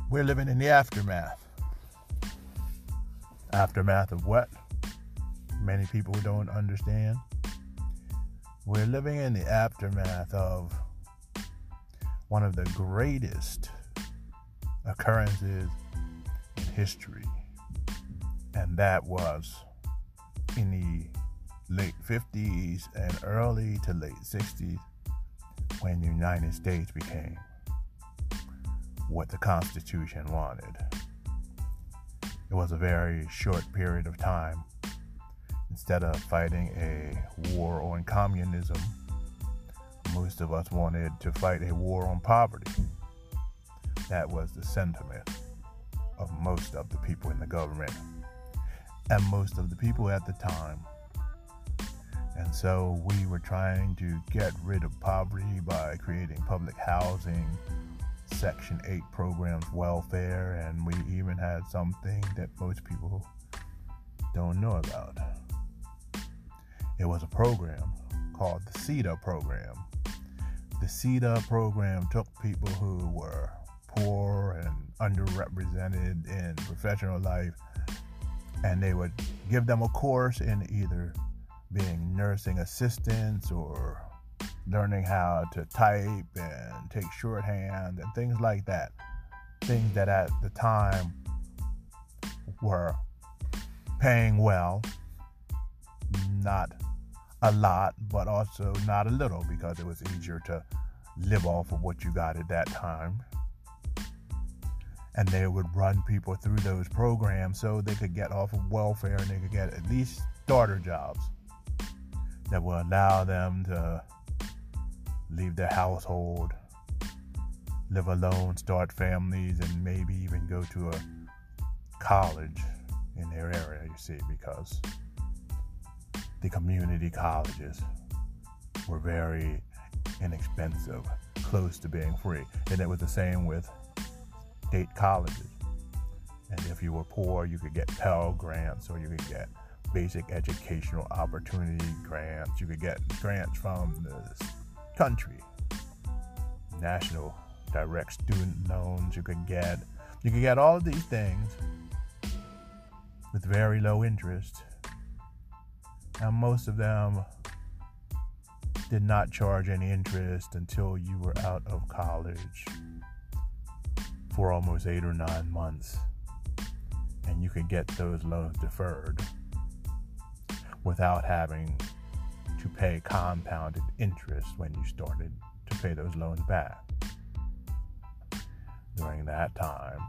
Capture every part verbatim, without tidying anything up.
We're living in the aftermath. Aftermath of what? Many people don't understand. We're living in the aftermath of one of the greatest occurrences in history. And that was in the late fifties and early to late sixties when the United States became what the Constitution wanted. It was a very short period of time. Instead of fighting a war on communism, most of us wanted to fight a war on poverty. That was the sentiment of most of the people in the government and most of the people at the time. And so we were trying to get rid of poverty by creating public housing, Section eight programs, welfare, and we even had something that most people don't know about. It was a program called the SETA program. The SETA program took people who were poor and underrepresented in professional life, and they would give them a course in either being nursing assistants or learning how to type and take shorthand and things like that. Things that at the time were paying well, not a lot, but also not a little, because it was easier to live off of what you got at that time. And they would run people through those programs so they could get off of welfare and they could get at least starter jobs that will allow them to leave their household, live alone, start families, and maybe even go to a college in their area, you see, because the community colleges were very inexpensive, close to being free. And it was the same with state colleges. And if you were poor, you could get Pell Grants, or you could get basic educational opportunity grants. You could get grants from the country, national direct student loans. You could get, you could get all of these things with very low interest. And most of them did not charge any interest until you were out of college for almost eight or nine months. And you could get those loans deferred without having to pay compounded interest when you started to pay those loans back. During that time,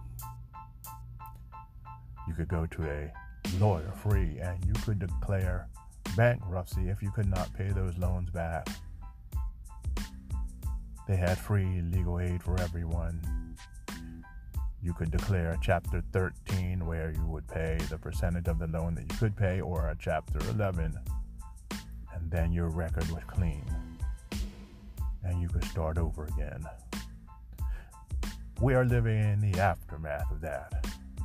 you could go to a lawyer free and you could declare bankruptcy if you could not pay those loans back. They had free legal aid for everyone. You could declare a Chapter thirteen where you would pay the percentage of the loan that you could pay, or a Chapter eleven, and then your record was clean and you could start over again. We are living in the aftermath of that.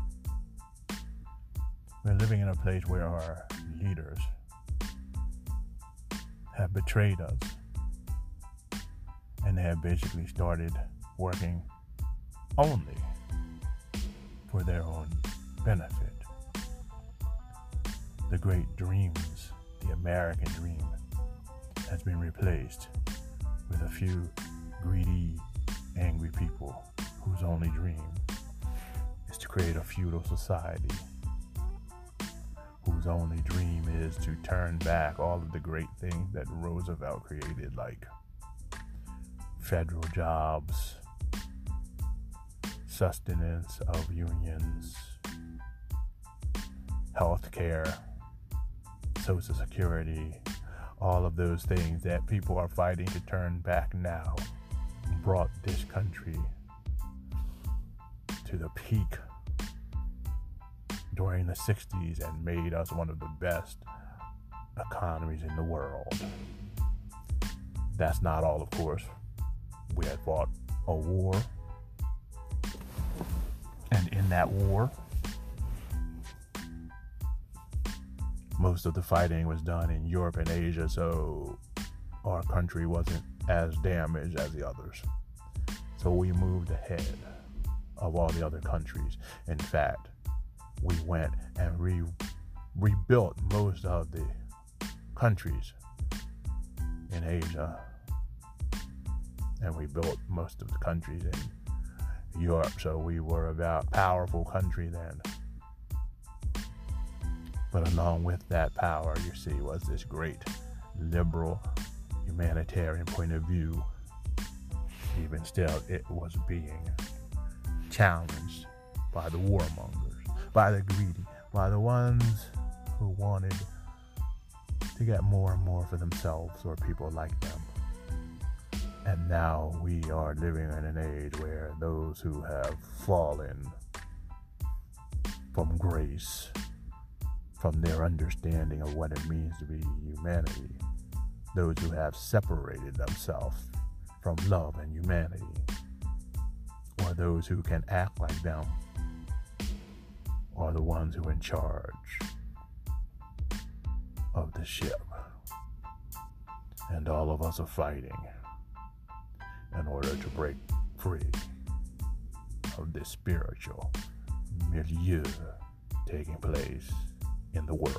We're living in a place where our leaders have betrayed us, and they have basically started working only for their own benefit. The great dreams, the American dream, has been replaced with a few greedy, angry people whose only dream is to create a feudal society, whose only dream is to turn back all of the great things that Roosevelt created, like federal jobs, sustenance of unions, health care, Social Security, all of those things that people are fighting to turn back now, brought this country to the peak during the sixties and made us one of the best economies in the world. That's not all, of course. We had fought a war, and in that war, most of the fighting was done in Europe and Asia, so our country wasn't as damaged as the others. So we moved ahead. of all the other countries. In fact, we went and re- rebuilt most of the countries in Asia, and we built most of the countries in Europe. So we were about powerful country then. But along with that power, you see, was this great liberal humanitarian point of view. Even still, it was being challenged by the warmongers, by the greedy, by the ones who wanted to get more and more for themselves or people like them. And now we are living in an age where those who have fallen from grace, from their understanding of what it means to be humanity, those who have separated themselves from love and humanity, or those who can act like them, are the ones who are in charge of the ship. And all of us are fighting in order to break free of this spiritual milieu taking place in the world.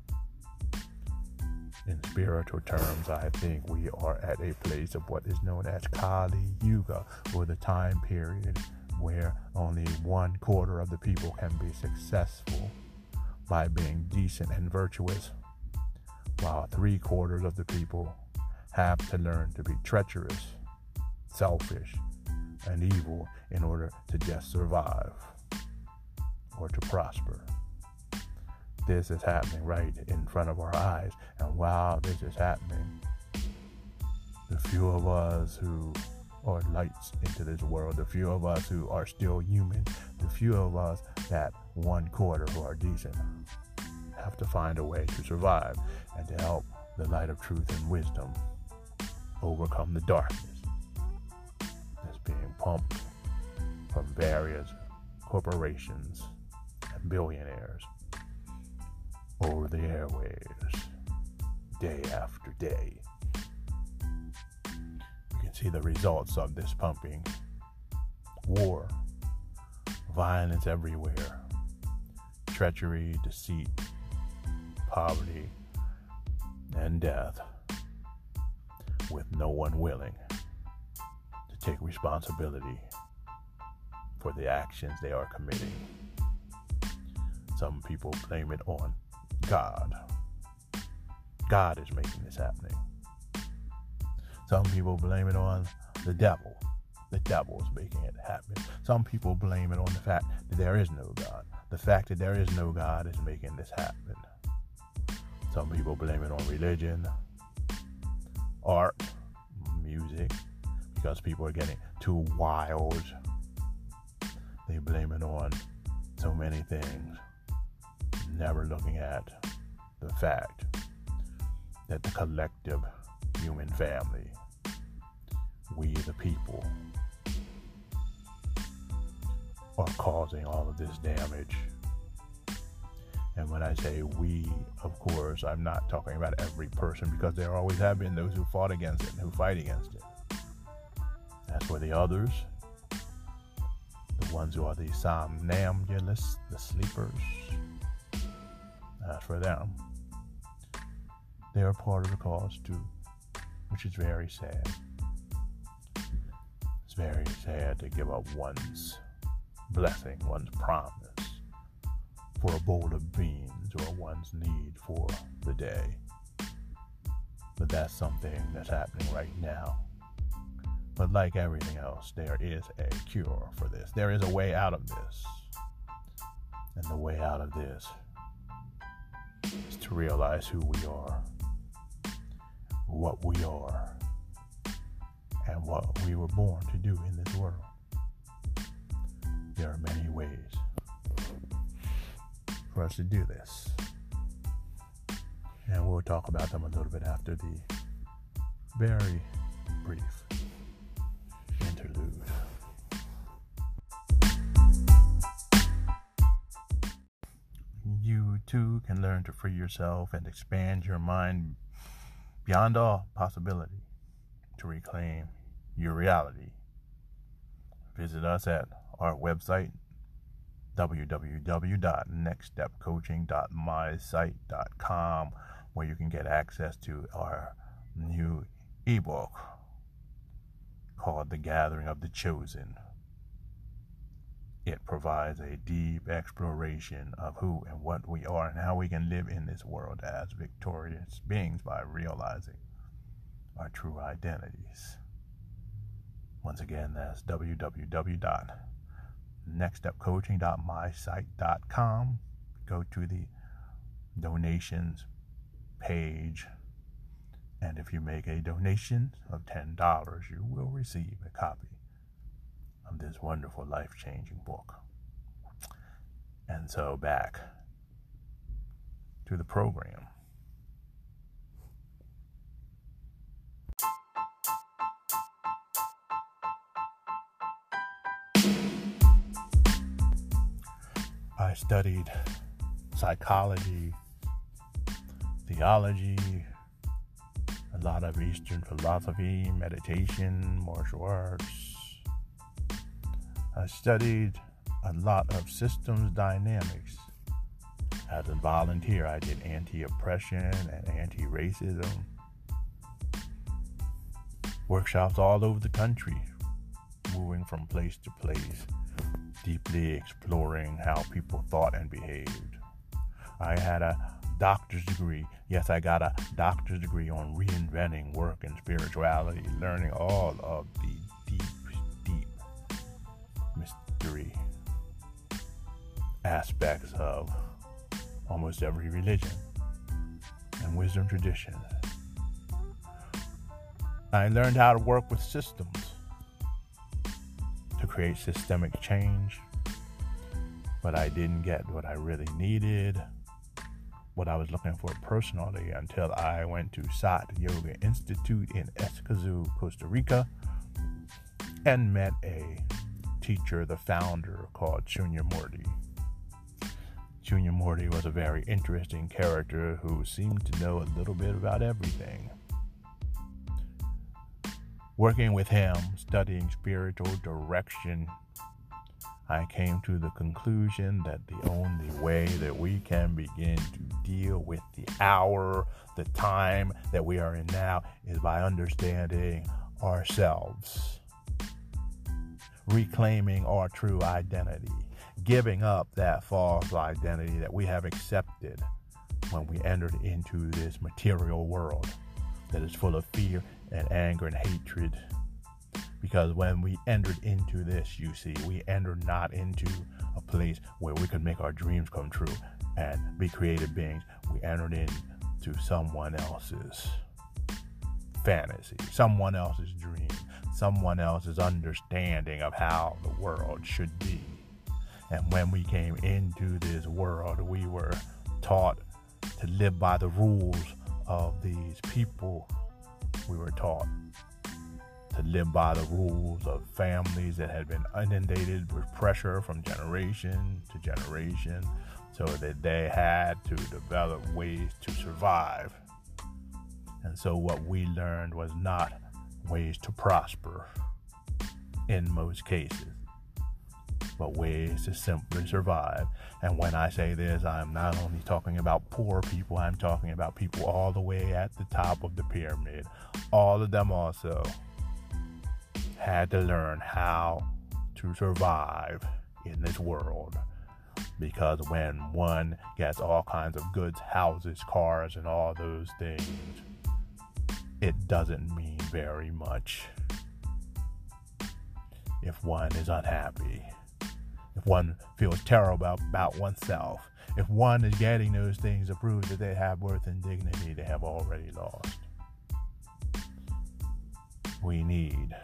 In spiritual terms, I think we are at a place of what is known as Kali Yuga, or the time period where only one quarter of the people can be successful by being decent and virtuous, while three quarters of the people have to learn to be treacherous, selfish, and evil in order to just survive or to prosper. This is happening right in front of our eyes. And while this is happening, the few of us who are lights into this world, the few of us who are still human, the few of us, that one quarter who are decent, have to find a way to survive and to help the light of truth and wisdom overcome the darkness that's being pumped from various corporations and billionaires over the airwaves, day after day. You can see the results of this pumping. War, violence everywhere, treachery, deceit, poverty, and death, with no one willing to take responsibility for the actions they are committing. Some people blame it on God. God is making this happening. Some people blame it on the devil. The devil is making it happen. Some people blame it on the fact that there is no God. The fact that there is no God is making this happen. Some people blame it on religion, art, music, because people are getting too wild. They blame it on so many things, never looking at the fact that the collective human family, we the people, are causing all of this damage. And when I say we, of course, I'm not talking about every person, because there always have been those who fought against it and who fight against it. As for the others, the ones who are the somnambulists, the sleepers, as for them, they are part of the cause too, which is very sad. It's very sad to give up one's blessing, one's promise, for a bowl of beans or one's need for the day. But that's something that's happening right now. But like everything else, there is a cure for this. There is a way out of this. And the way out of this is to realize who we are, what we are, and what we were born to do in this world. There are many ways for us to do this, and we'll talk about them a little bit after the very brief interlude. You too can learn to free yourself and expand your mind beyond all possibility to reclaim your reality. Visit us at our website, w w w dot next step coaching dot my site dot com, where you can get access to our new ebook called The Gathering of the Chosen. It provides a deep exploration of who and what we are and how we can live in this world as victorious beings by realizing our true identities. Once again, that's w w w dot next step coaching dot my site dot com. Go to the donations page, and if you make a donation of ten dollars, you will receive a copy of this wonderful, life-changing book. And so back to the program. I studied psychology, theology, a lot of Eastern philosophy, meditation, martial arts. I studied a lot of systems dynamics. As a volunteer, I did anti-oppression and anti-racism workshops all over the country, moving from place to place, deeply exploring how people thought and behaved. I had a doctor's degree. Yes, I got a doctor's degree on reinventing work and spirituality, learning all of the deep, deep mystery aspects of almost every religion and wisdom tradition. I learned how to work with systems to create systemic change, but I didn't get what I really needed, what I was looking for personally, until I went to Sat Yoga Institute in Escazú, Costa Rica, and met a teacher, the founder, called Shunyamurti. Shunyamurti was a very interesting character who seemed to know a little bit about everything. Working with him, studying spiritual direction, I came to the conclusion that the only way that we can begin to deal with the hour, the time that we are in now, is by understanding ourselves, reclaiming our true identity, giving up that false identity that we have accepted when we entered into this material world that is full of fear and anger and hatred. Because when we entered into this, you see, we entered not into a place where we could make our dreams come true and be creative beings. We entered into someone else's fantasy, someone else's dream, someone else's understanding of how the world should be. And when we came into this world, we were taught to live by the rules of these people. We were taught to live by the rules of families that had been inundated with pressure from generation to generation, so that they had to develop ways to survive. And so what we learned was not ways to prosper in most cases, but ways to simply survive. And when I say this, I'm not only talking about poor people, I'm talking about people all the way at the top of the pyramid. All of them also had to learn how to survive in this world. Because when one gets all kinds of goods, houses, cars, and all those things, it doesn't mean very much if one is unhappy, if one feels terrible about, about oneself, if one is getting those things to prove that they have worth and dignity, they have already lost. We need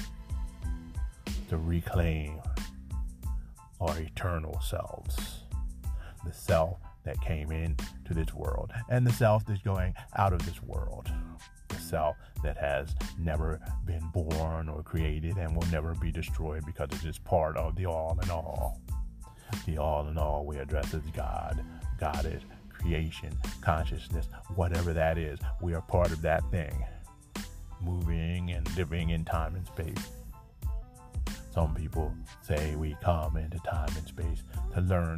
to reclaim our eternal selves, the self that came into this world and the self that's going out of this world, the self that has never been born or created and will never be destroyed because it is part of the all in all. The all in all we address as God, Goddess, creation, consciousness, whatever that is. We are part of that thing, moving and living in time and space. Some people say we come into time and space to learn.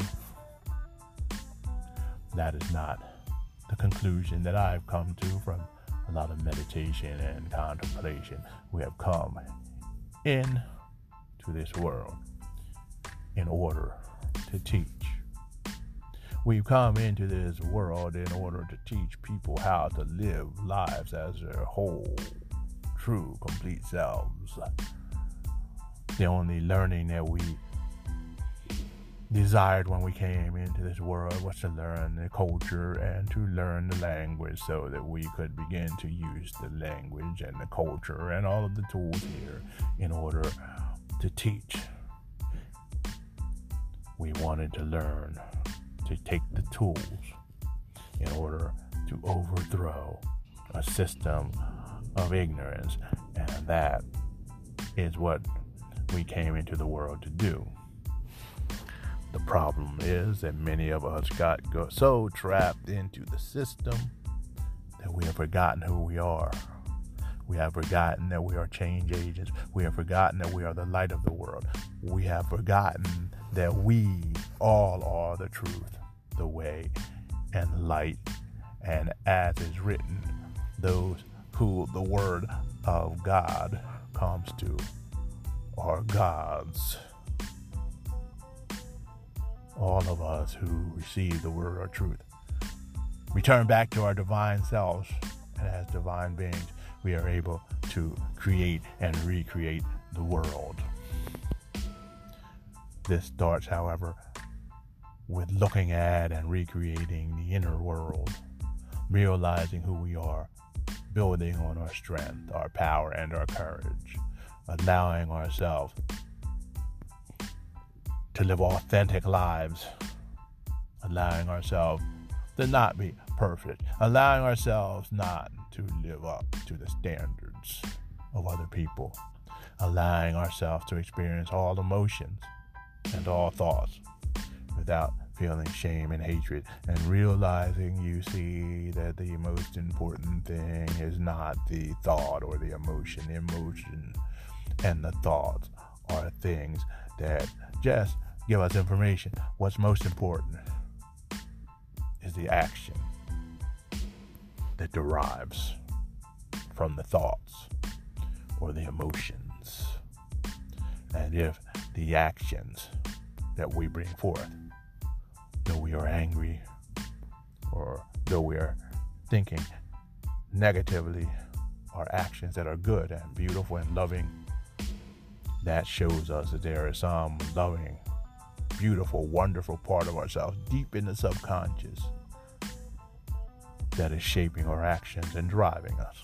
That is not the conclusion that I've come to from a lot of meditation and contemplation. We have come in to this world in order to teach. We've come into this world in order to teach people how to live lives as their whole, true, complete selves. The only learning that we desired when we came into this world was to learn the culture and to learn the language so that we could begin to use the language and the culture and all of the tools here in order to teach. We wanted to learn to take the tools in order to overthrow a system of ignorance, and that is what we came into the world to do. The problem is that many of us got go- so trapped into the system that we have forgotten who we are. We have forgotten that we are change agents. We have forgotten that we are the light of the world. We have forgotten that we all are the truth, the way, and light. And as is written, those who the word of God comes to are gods. All of us who receive the word of truth return back to our divine selves, and as divine beings, we are able to create and recreate the world. This starts, however, with looking at and recreating the inner world, realizing who we are, building on our strength, our power, and our courage, allowing ourselves to live authentic lives, allowing ourselves to not be perfect, allowing ourselves not to live up to the standards of other people, allowing ourselves to experience all emotions and all thoughts without feeling shame and hatred, and realizing, you see, that the most important thing is not the thought or the emotion. The emotion and the thoughts are things that just give us information. What's most important is the action that derives from the thoughts or the emotions. And if the actions that we bring forth, though we are angry or though we are thinking negatively, are actions that are good and beautiful and loving, that shows us that there is some loving, beautiful, wonderful part of ourselves deep in the subconscious that is shaping our actions and driving us.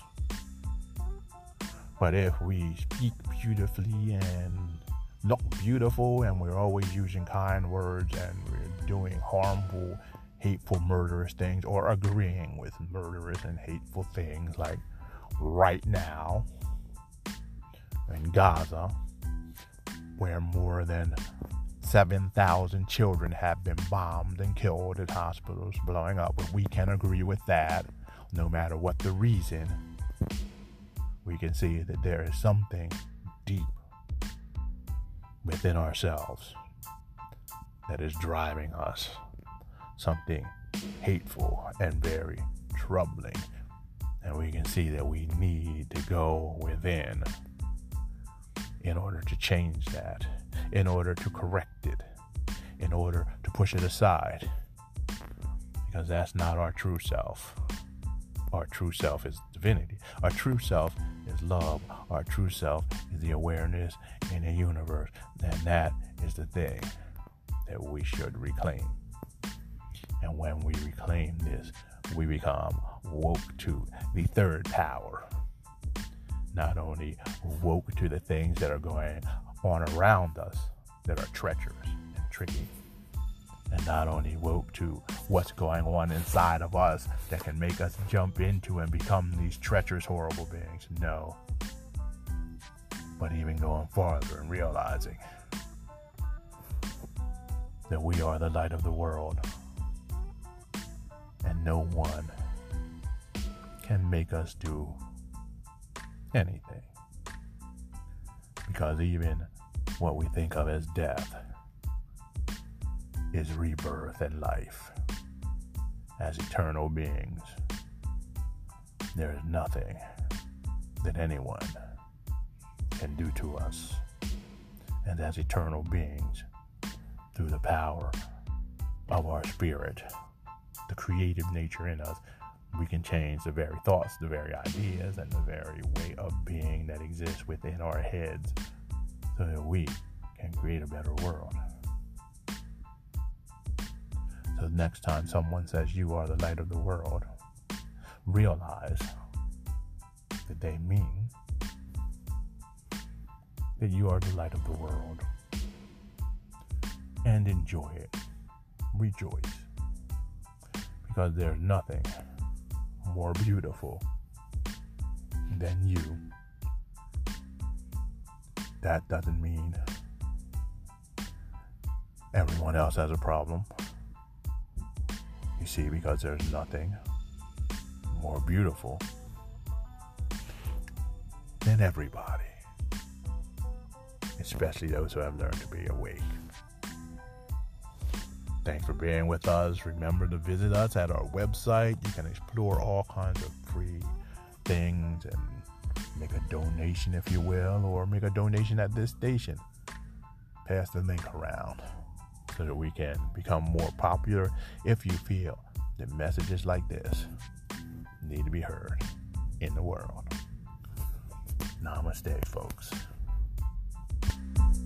But if we speak beautifully and look beautiful and we're always using kind words and we're doing harmful, hateful, murderous things, or agreeing with murderous and hateful things, like right now in Gaza, where more than seven thousand children have been bombed and killed at hospitals blowing up. But we can agree with that, no matter what the reason. We can see that there is something deep within ourselves that is driving us, something hateful and very troubling. And we can see that we need to go within in order to change that, in order to correct it, in order to push it aside, because that's not our true self. Our true self is divinity. Our true self is love. Our true self is the awareness in the universe. And that is the thing that we should reclaim. And when we reclaim this, we become woke to the third power. Not only woke to the things that are going on around us that are treacherous and tricky, and not only woke to what's going on inside of us that can make us jump into and become these treacherous, horrible beings. No. But even going farther and realizing that we are the light of the world, and no one can make us do anything. Because even what we think of as death is rebirth and life. As eternal beings, there is nothing that anyone can do to us. And as eternal beings, through the power of our spirit, the creative nature in us, we can change the very thoughts, the very ideas, and the very way of being that exists within our heads so that we can create a better world. So next time someone says you are the light of the world, realize that they mean that you are the light of the world. And enjoy it. Rejoice. Because there's nothing more beautiful than you. That doesn't mean everyone else has a problem. You see, because there's nothing more beautiful than everybody, especially those who have learned to be awake. Thanks for being with us. Remember to visit us at our website. You can explore all kinds of free things and make a donation, if you will, or make a donation at this station. Pass the link around so that we can become more popular if you feel that messages like this need to be heard in the world. Namaste, folks.